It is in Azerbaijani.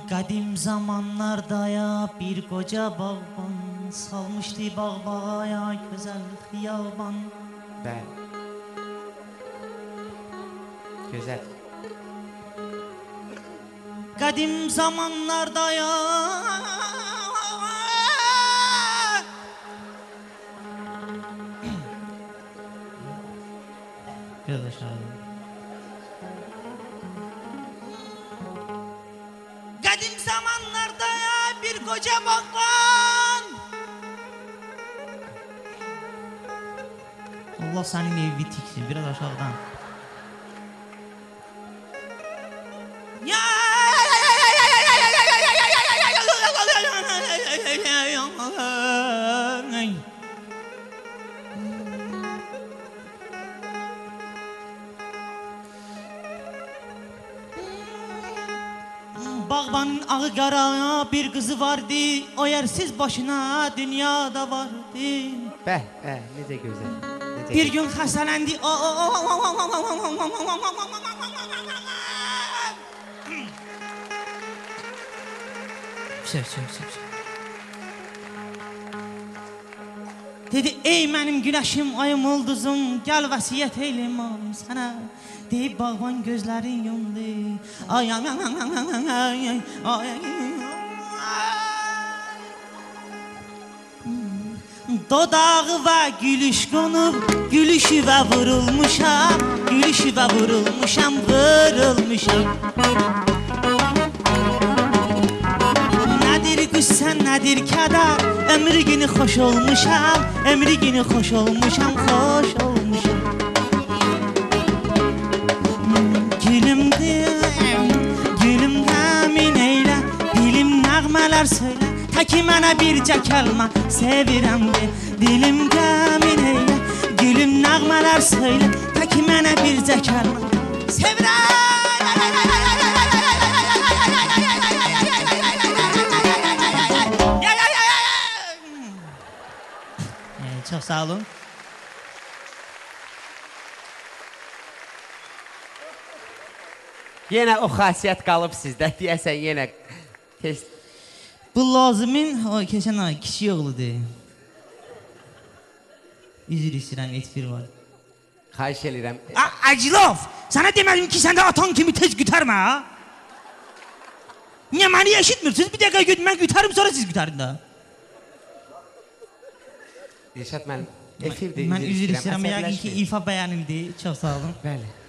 Qədim zamanlarda ya bir koca bağban salmışdı bağbağaya güzel xiyaban. Bəli. Gözəl. Qədim zamanlarda ya biraz aşağı. Qədim zamanlarda ya bir koca bağban. Allah senin evi bitiksin biraz aşağıdan. Ya Bağbanın ağı qara bir kızı vardı, o yersiz başına dünyada vardı. Bəh, necə gözəl. Bir gün xəstələndi. Dedi, ey mənim günəşim, ayım, ulduzum, gəl vəsiyyət eyləm alım sənə. Deyib bağban gözlərin yumdu. Ay ay ay ay ay ay. Dodağı və gülüş qonub, gülüşü və vurulmuşam, gülüşü və vurulmuşam, vurulmuşam. Nədir qüssə, nədir kədər, ömrü günü xoş olmuşam, ömrü günü xoş olmuşam, xoş olmuşam. Gülümdür, gülümdə min eylə, dilim nəğmələr söylə. Təki mənə bircə kəlmə sevirəm de. Dilim qəmin eylə, gülüm nəğmələr söylə. Təki mənə bircə kəlmə sevirəm. Çox sağ olun. Yenə o xasiyyət qalıb sizdə, deyəsən yenə tez. Bu Lazimin keçən ay kişi oğludur. Üzr istəyirəm, etfir var. Xahiş edirəm. Acilov, sənə demədim ki, sən də atan kimi tez gütərmə, ha? Niyə məni eşitmirsiniz? Bir dəqiqə güt, mən gütərim, sonra siz gütərin də. Dilşad, mən efirdir, mən üzr istəyirəm, yəqin ki, ifa bəyənildi. Çox sağ olun. Bəli.